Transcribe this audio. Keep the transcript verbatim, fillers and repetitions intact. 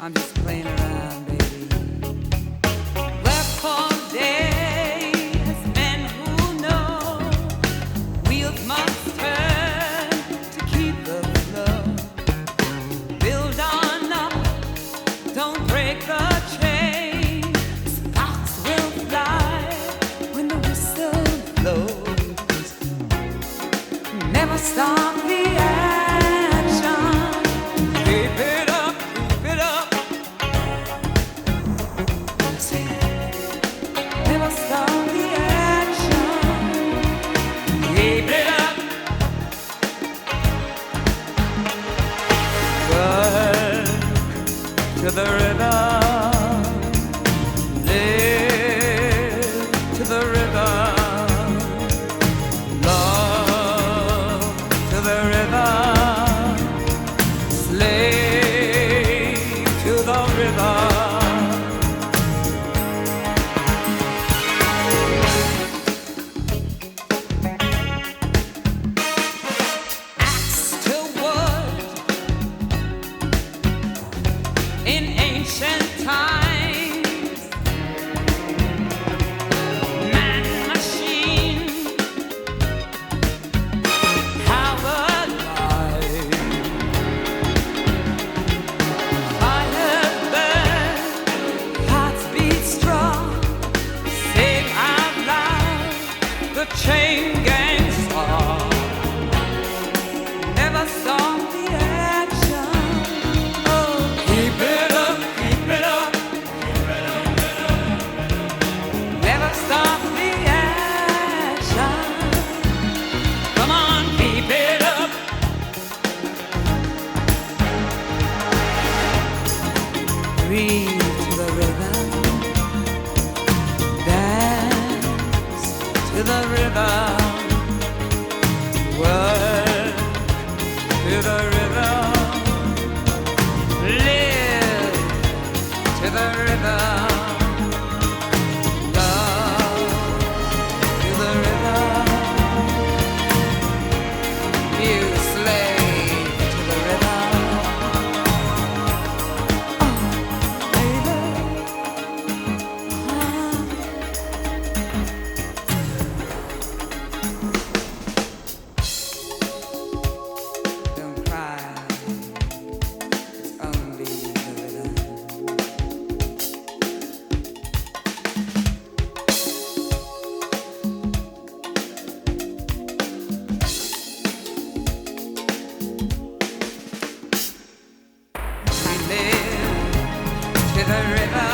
I'm just playing around, baby. Wherefore days, men who know wheels must turn to keep the flow. Build on up, don't break the chain. Sparks will fly when the whistle blows. Never stop the action. Keep it up, keep it up. Never stop the action. Keep it up. Work to the rhythm. Live to the rhythm. Love to the rhythm. Slave to the rhythm. Axe to wood in ancient times. Man, machine, power, life. Fire burn, hearts beat strong. Sing out loud, the chain gang song. Never stop the action. Oh, keep it up, keep it up. Never stop the action. Come on, keep it up. Breathe to the rhythm. Dance to the rhythm. Work to the rhythm. Live to the rhythm. Love to the rhythm. You slave to the rhythm. Oh, baby. Don't cry. It's only the rhythm. We live to the rhythm.